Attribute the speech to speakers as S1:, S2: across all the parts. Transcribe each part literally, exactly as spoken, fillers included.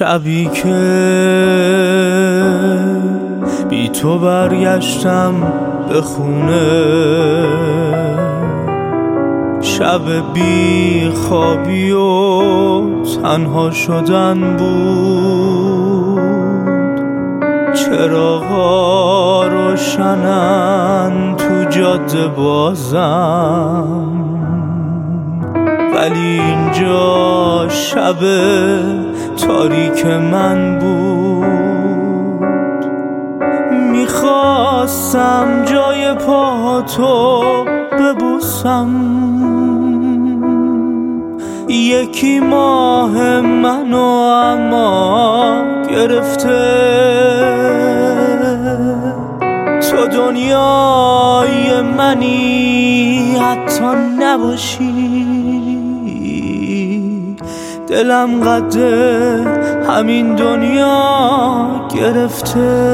S1: شبی که بی تو برگشتم به خونه، شب بی خوابی و تنها شدن بود. چراغا روشنن تو جاده بازم، ولی اینجا شب تاریک من بود. میخواستم جای پاتو ببوسم، یکی ماه منو اما گرفته. تو دنیای منی حتی نباشی، دلم قده همین دنیا گرفته.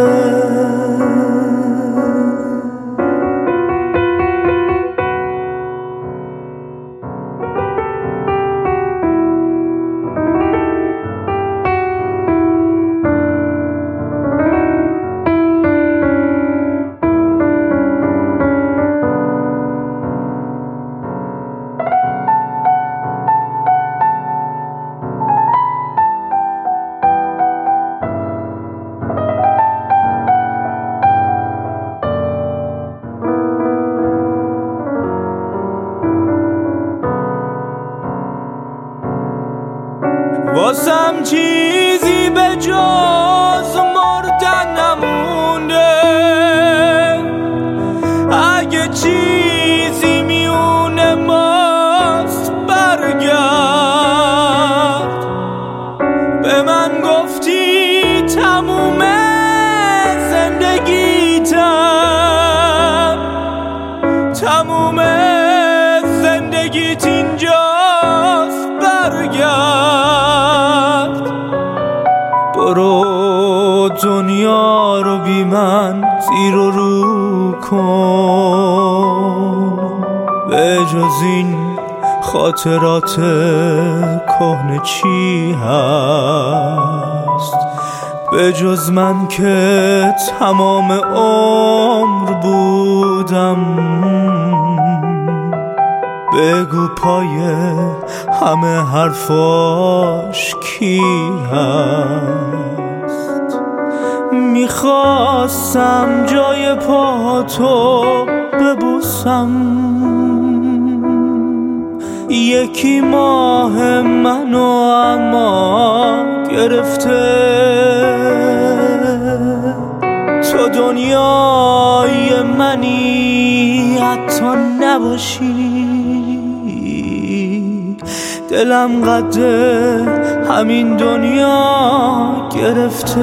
S1: واسم چیزی به جز مردن نمونده، اگه چیزی میونه ماست برگرد. به من گفتی تموم زندگیتم، تموم زندگیت اینجاست برگرد. برو دنیا رو بی من زیر و رو کن، به جز این خاطرات کهنه چی هست؟ به جز من که تمام عمر بودم. بگو پای همه حرفاش کی هست؟ میخواستم جای پاتو ببوسم، یکی ماه منو اما گرفته. تو دنیای منی حتی نباشی، دلم قده همین دنیا گرفته.